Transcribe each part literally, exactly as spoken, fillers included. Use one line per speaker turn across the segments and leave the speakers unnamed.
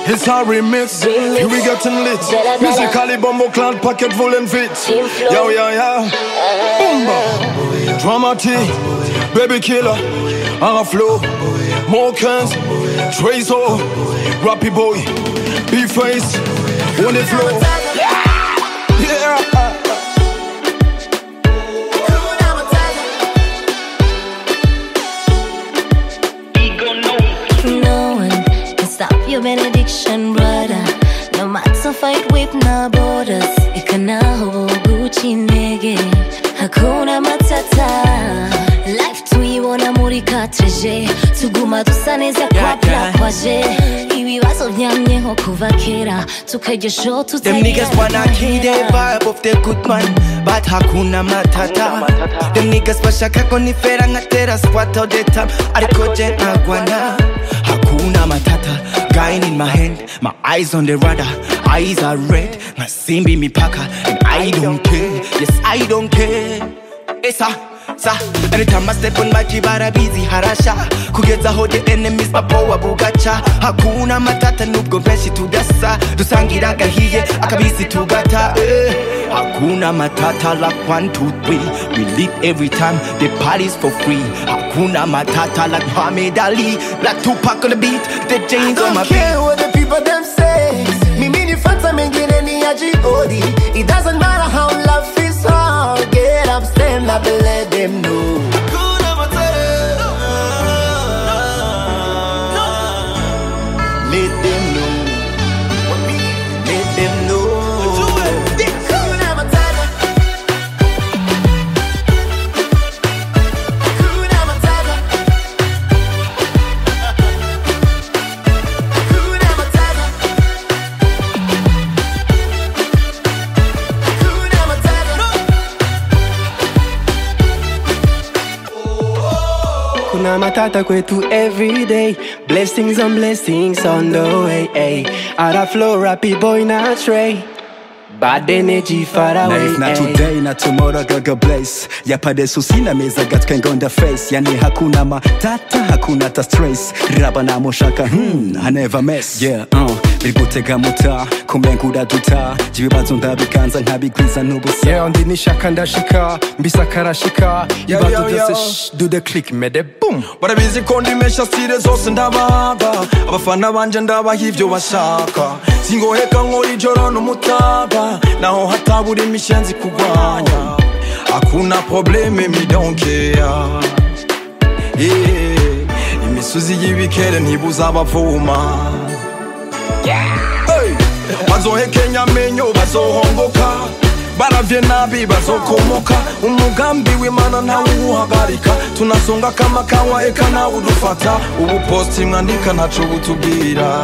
It's a remix. remix. Here we getting lit. Dada, dada. Musically bumbo clan packet full and fit. Yo, yo, yo. Boomba. Dramatic. Baby killer. On a flow. Mokans. Trazo. Rappy boy. B-face. On the flow. Yeah. Yeah.
Your benediction, brother. No matter fight with no borders. Ikana ho Gucci nege. Hakuna matata. Life tuiona murika treje. Tuguma dusaneza kwa black waje. Iwi waso nyamye ho kuva kera. Tukaje show to
them niggas wanna kill the vibe of the good man, but hakuna matata. Them niggas bashaka konifera ngatera spot all the time. Arikoje agwana. Hakuna matata. Guy in my hand, my eyes on the radar. Eyes are red, my simbi mi paka. And I don't care, yes I don't care. Esa, sa. Anytime I step on my kibara busy harasha. Kugeza ho the enemies bapowa bugacha. Hakuna matata nubwo benshi tudasa. Dusangira gahiye akabisi tugata. Eh. Hakuna matata like one, two, three. We live every time, the party's for free. Hakuna matata like Muhammad Ali. Black Tupac on the beat, the chains on my feet.
I don't care what the people them say. Me mini fanta mengine ni ya G O D. It doesn't matter how love is hard. Get up, stand up and let them know. Hakuna matata. Let them know. Let them know. Kuna matata kwetu every day. Blessings on blessings on the way, ay. Out of flow, rappy boy not stray. Bad energy far away.
Na if not today, not tomorrow, gaga blaze. Yapade susina meza gat can go on the face. Yani hakuna matata, hakuna ta stress. Raba na moshaka, hmm, I never mess. Yeah, uh, bilgutega muta, kumenguda duta. Jibibazo ndabikanza nkabigwiza nubusa.
Yeah, undi nishaka ndashika, mbisa karashika. Ibado dose shh, do the click, mede boom. Barabizi kondi mesha stile zose ndabaga. Abafana banje ndabaha ivyo bashaka. Singoheka nkori joro n'umutaga. Naho hatabura imishenzi kugwanya. Hakuna probleme mi don't care. Yeah. Imisuzi y'ibikere ntibuza abavuma. Hey. Bazohekenya menyo bazohongoka. Baravye nabi bazokomoka. Umugambi w'Imana ntawe uhagarika. Tunasonga kama kawa eka nawe udufata. Ubu posti mwandika ntaco butubwira.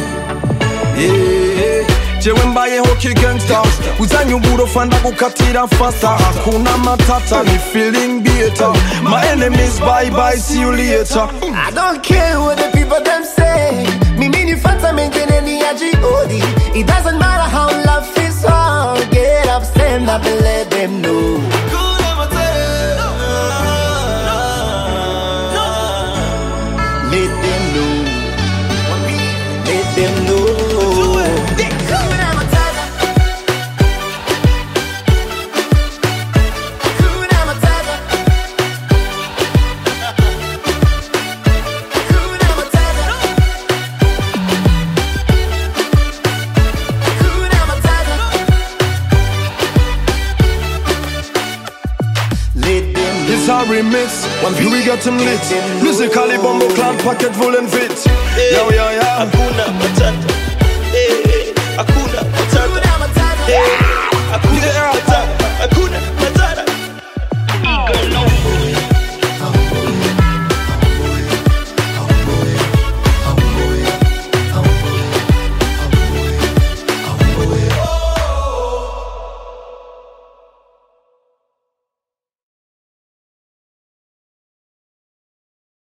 Yeah. Jewe mbayeho ki gangsta. Uzanyu burofa ndagukatira fasta. Hakuna matata, me feeling better. My enemies bye bye, see you later.
I don't care what the people them say. Me mini fanta mengine ni ya G O D. It doesn't matter how love is hard. Get up, stand up and let them know. Let them know. Let them know.
It's a remix. One view we get him lit. Musically bumbo clan packet full and fit. Yo yo yo.
Hakuna matata. Eh, hakuna matata.